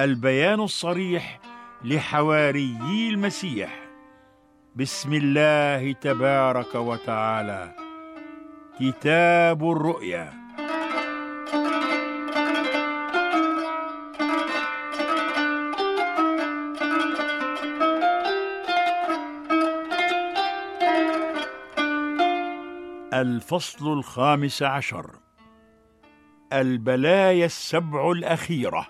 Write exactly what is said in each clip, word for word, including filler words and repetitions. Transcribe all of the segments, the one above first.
البيان الصريح لحواريي المسيح. بسم الله تبارك وتعالى. كتاب الرؤيا. الفصل الخامس عشر: البلايا السبع الأخيرة.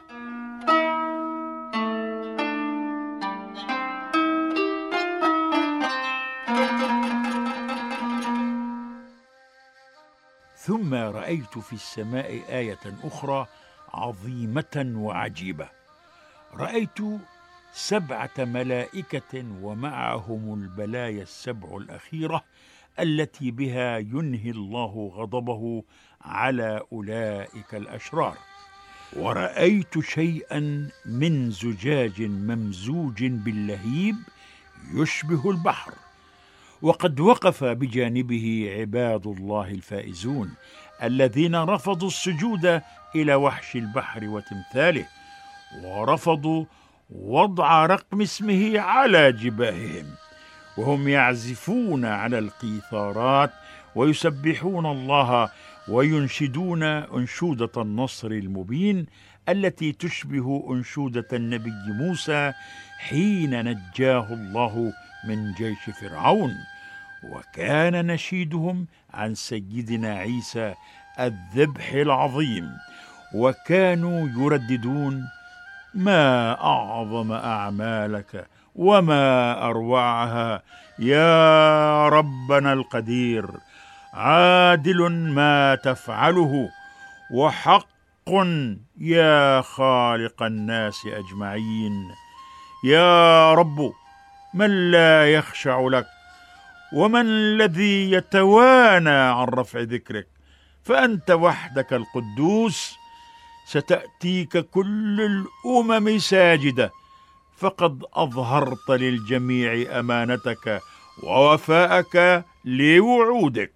ثم رأيت في السماء آية أخرى عظيمة وعجيبة. رأيت سبعة ملائكة ومعهم البلايا السبع الأخيرة التي بها ينهي الله غضبه على أولئك الأشرار. ورأيت شيئا من زجاج ممزوج باللهيب يشبه البحر، وقد وقف بجانبه عباد الله الفائزون الذين رفضوا السجود إلى وحش البحر وتمثاله، ورفضوا وضع رقم اسمه على جباههم، وهم يعزفون على القيثارات ويسبحون الله وينشدون أنشودة النصر المبين التي تشبه أنشودة النبي موسى حين نجاه الله من جيش فرعون. وكان نشيدهم عن سيدنا عيسى الذبح العظيم، وكانوا يرددون: ما أعظم أعمالك وما أروعها يا ربنا القدير، عادل ما تفعله وحق يا خالق الناس أجمعين. يا رب، من لا يخشع لك، ومن الذي يتوانى عن رفع ذكرك؟ فأنت وحدك القدوس، ستأتيك كل الأمم ساجدة، فقد أظهرت للجميع أمانتك ووفاءك لوعودك.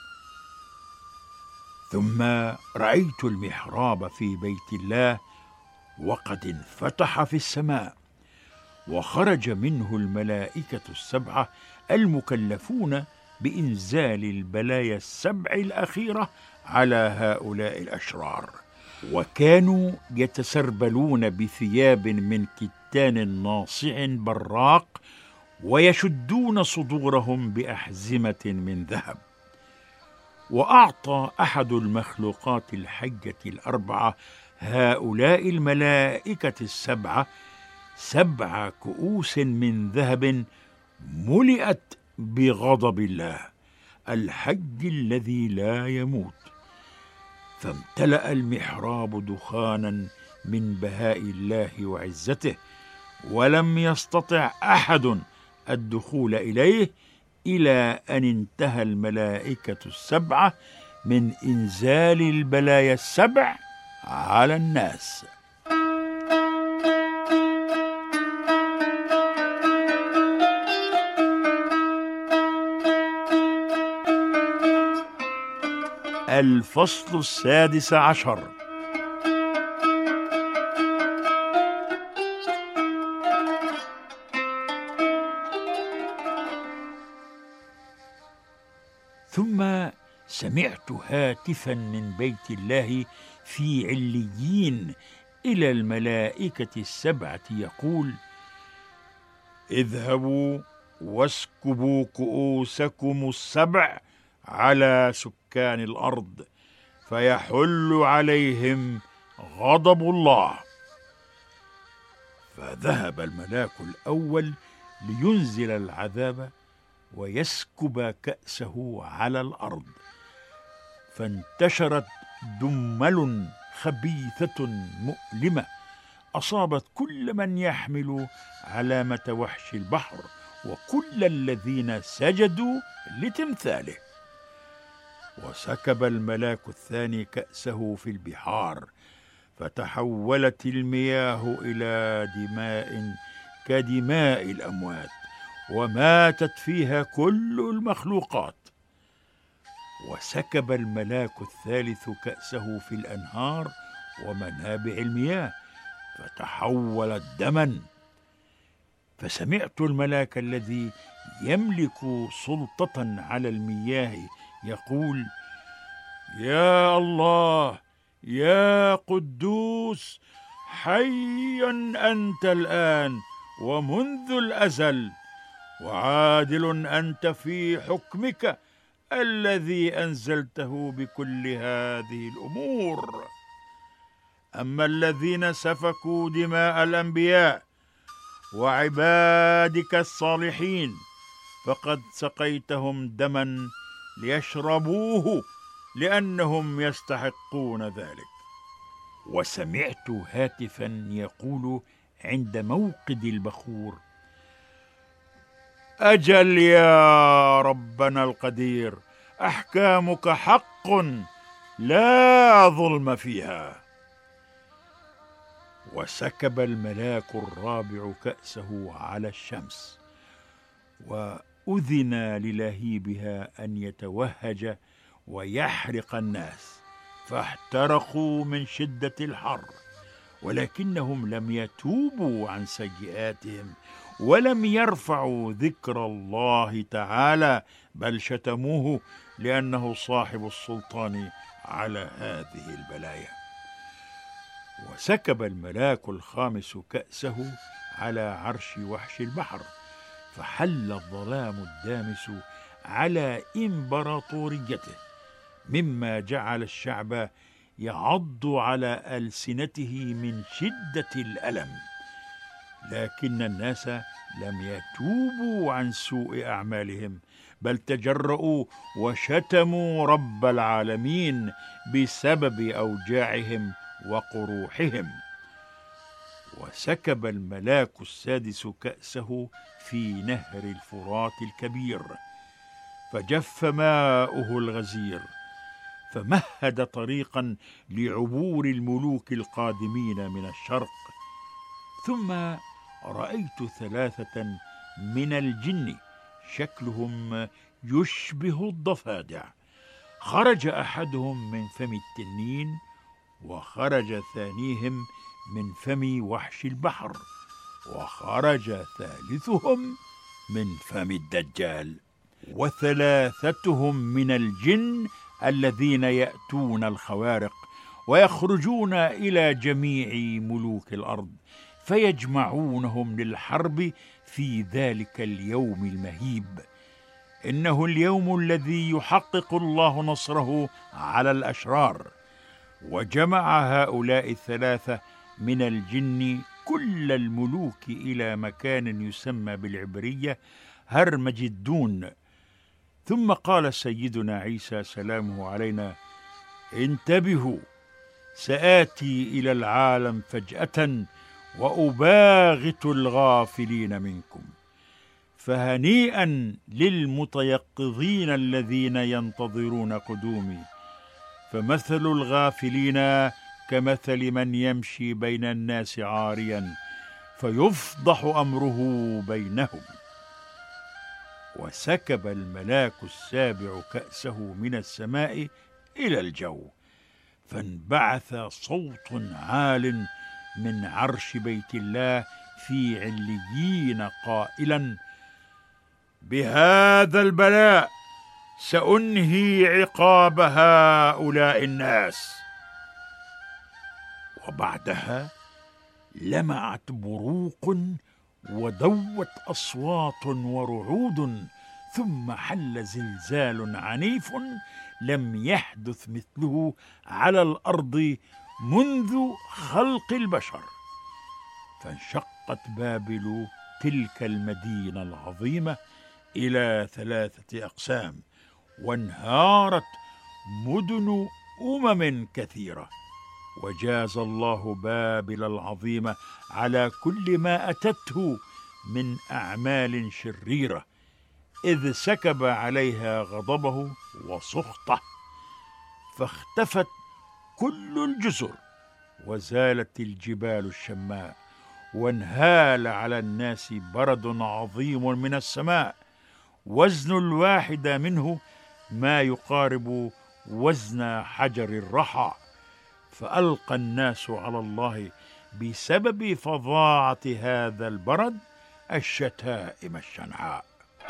ثم رأيت المحراب في بيت الله وقد انفتح في السماء، وخرج منه الملائكة السبعة المكلفون بإنزال البلايا السبع الأخيرة على هؤلاء الأشرار. وكانوا يتسربلون بثياب من كتان ناصع براق، ويشدون صدورهم بأحزمة من ذهب. وأعطى أحد المخلوقات الحية الأربعة هؤلاء الملائكة السبعة سبع كؤوس من ذهب ملئت بغضب الله الحي الذي لا يموت، فامتلأ المحراب دخانا من بهاء الله وعزته، ولم يستطع أحد الدخول إليه إلى أن انتهى الملائكة السبعة من إنزال البلايا السبع على الناس. الفصل السادس عشر: ثم سمعت هاتفا من بيت الله في عليين إلى الملائكة السبعة يقول: اذهبوا واسكبوا كؤوسكم السبع على سكان الأرض، فيحل عليهم غضب الله. فذهب الملاك الأول لينزل العذاب ويسكب كأسه على الأرض، فانتشرت دمل خبيثة مؤلمة أصابت كل من يحمل علامة وحش البحر وكل الذين سجدوا لتمثاله. وسكب الملاك الثاني كأسه في البحار، فتحولت المياه إلى دماء كدماء الأموات، وماتت فيها كل المخلوقات. وسكب الملاك الثالث كأسه في الأنهار ومنابع المياه، فتحولت دما. فسمعت الملاك الذي يملك سلطة على المياه يقول: يا الله، يا قدوس، حي أنت الآن ومنذ الأزل، وعادل أنت في حكمك الذي أنزلته بكل هذه الأمور. أما الذين سفكوا دماء الأنبياء وعبادك الصالحين فقد سقيتهم دما ليشربوه لأنهم يستحقون ذلك. وسمعت هاتفا يقول عند موقد البخور: أجل يا ربنا القدير، أحكامك حق لا ظلم فيها. وسكب الملاك الرابع كأسه على الشمس، وأذن للهيبها أن يتوهج ويحرق الناس، فاحترقوا من شدة الحر، ولكنهم لم يتوبوا عن سيئاتهم ولم يرفعوا ذكر الله تعالى، بل شتموه لأنه صاحب السلطان على هذه البلايا. وسكب الملاك الخامس كأسه على عرش وحش البحر، فحل الظلام الدامس على إمبراطوريته، مما جعل الشعب يعض على ألسنته من شدة الألم. لكن الناس لم يتوبوا عن سوء أعمالهم، بل تجرؤوا وشتموا رب العالمين بسبب أوجاعهم وقروحهم. وسكب الملاك السادس كأسه في نهر الفرات الكبير، فجف ماؤه الغزير، فمهد طريقا لعبور الملوك القادمين من الشرق. ثم رأيت ثلاثة من الجن شكلهم يشبه الضفادع، خرج أحدهم من فم التنين، وخرج ثانيهم من فم وحش البحر، وخرج ثالثهم من فم الدجال. وثلاثتهم من الجن الذين يأتون الخوارق ويخرجون إلى جميع ملوك الأرض فيجمعونهم للحرب في ذلك اليوم المهيب. إنه اليوم الذي يحقق الله نصره على الأشرار. وجمع هؤلاء الثلاثة من الجن كل الملوك إلى مكان يسمى بالعبرية هرمجدون. ثم قال سيدنا عيسى سلامه علينا: انتبهوا، سآتي إلى العالم فجأة وأباغت الغافلين منكم، فهنيئا للمتيقظين الذين ينتظرون قدومي، فمثل الغافلين كمثل من يمشي بين الناس عاريا فيفضح أمره بينهم. وسكب الملاك السابع كأسه من السماء إلى الجو، فانبعث صوت عال من عرش بيت الله في عليين قائلا: بهذا البلاء سأنهي عقاب هؤلاء الناس. وبعدها لمعت بروق ودوت أصوات ورعود، ثم حل زلزال عنيف لم يحدث مثله على الأرض منذ خلق البشر، فانشقت بابل تلك المدينة العظيمة إلى ثلاثة أقسام، وانهارت مدن أمم كثيرة. وجاز الله بابل العظيمة على كل ما أتته من أعمال شريرة، إذ سكب عليها غضبه وسخطه، فاختفت كل الجزر، وزالت الجبال الشماء، وانهال على الناس برد عظيم من السماء، وزن الواحد منه ما يقارب وزن حجر الرحى، فألقى الناس على الله بسبب فظاعة هذا البرد الشتائم الشنعاء.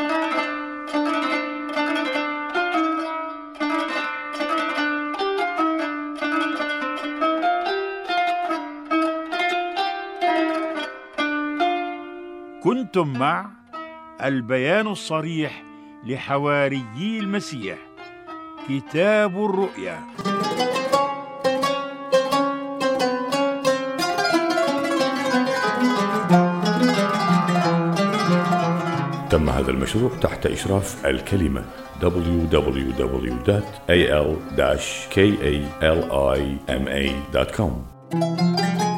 كنتم مع البيان الصريح لحواريي المسيح، كتاب الرؤيا. تم هذا المشروع تحت إشراف الكلمة دبليو دبليو دبليو دوت إيه إل كاليما دوت كوم.